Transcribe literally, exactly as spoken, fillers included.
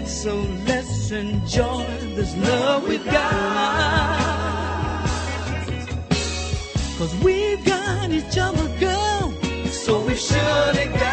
So let's enjoy this love we've got. Cause we've got each other, girl, so we surely got